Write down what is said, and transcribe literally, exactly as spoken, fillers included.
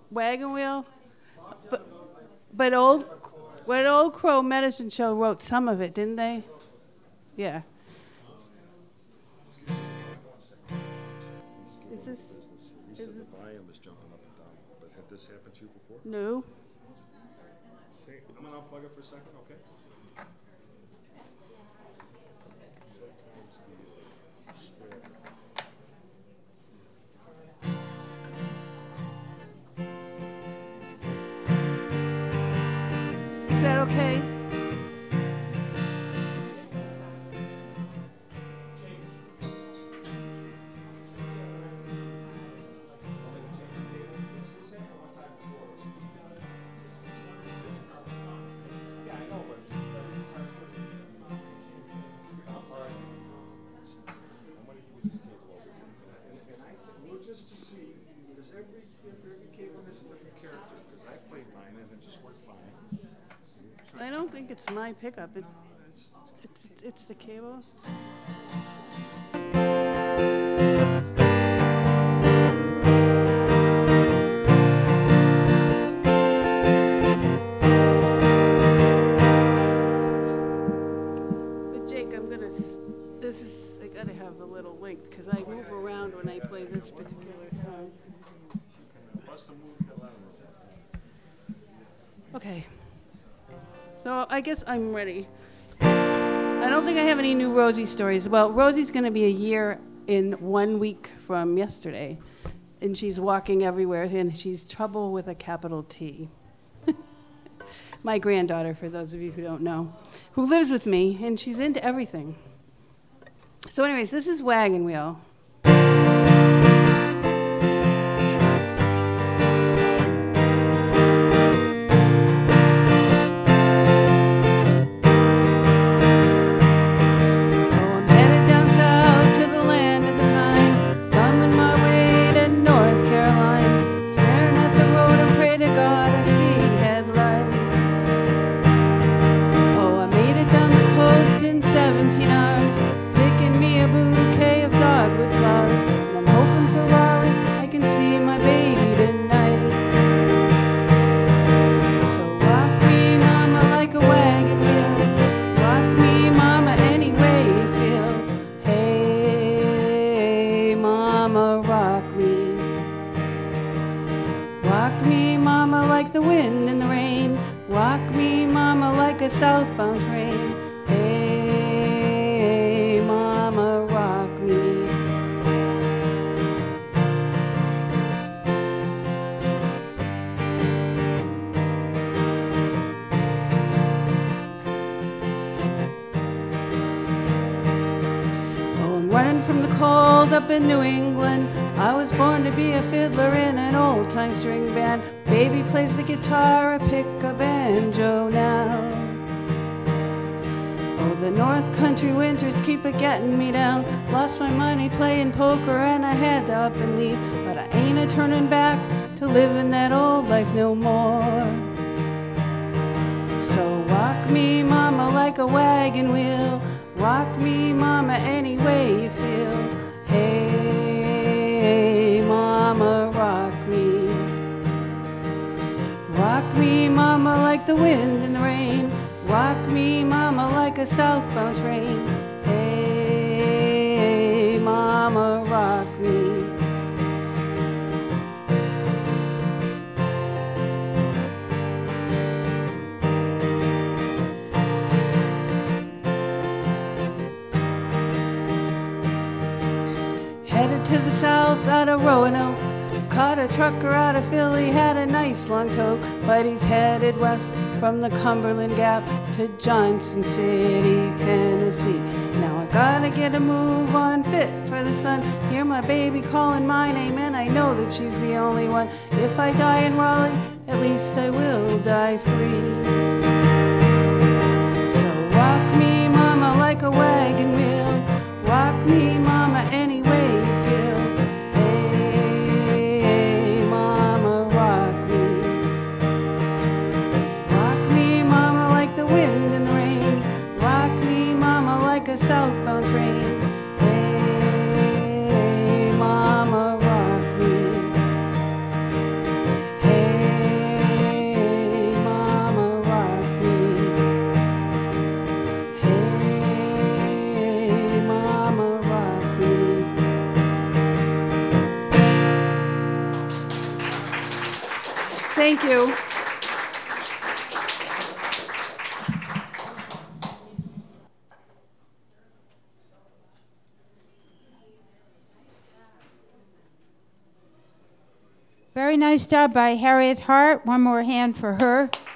Wagon Wheel? But, but old, what Old Crow Medicine Show wrote some of it, didn't they? Yeah. Is this? He said the volume is jumping up and down. But had this happened to you before? No. See, I'm gonna unplug it for a second, okay? Is that okay? Just to see, because every, every cable has a different character, because I played mine and it just worked fine. I don't think it's my pickup. It, it's, it's the cable. But Jake, I'm gonna. This is. I gotta have a little length because I move around when I play this particular song. Okay. So I guess I'm ready. I don't think I have any new Rosie stories. Well, Rosie's going to be a year in one week from yesterday, and she's walking everywhere, and she's trouble with a capital T. My granddaughter, for those of you who don't know, who lives with me, and she's into everything. So anyways, this is Wagon Wheel. Southbound train, hey, mama, rock me. Oh, I'm running from the cold up in New England. I was born to be a fiddler in an old-time string band. Baby plays the guitar, I pick a banjo now. The North Country winters keep a getting me down. Lost my money playing poker and I had to up and leave. But I ain't a turning back to living that old life no more. So rock me, mama, like a wagon wheel. Rock me, mama, any way you feel. Hey, mama, rock me. Rock me, mama, like the wind and the rain. Rock me, mama, like a southbound train. Hey, mama, rock me. Headed to the south out of Roanoke. Caught a trucker out of Philly, had a nice long toque, but he's headed west from the Cumberland Gap to Johnson City, Tennessee. Now I gotta get a move on fit for the sun. Hear my baby calling my name and I know that she's the only one. If I die in Raleigh, at least I will die free. So rock me, mama, like a wagon wheel. Rock me, mama, any way you feel. Southbound train, hey, mama, rock me. Hey, Thank you. Very nice job by Harriet Hart. One more hand for her.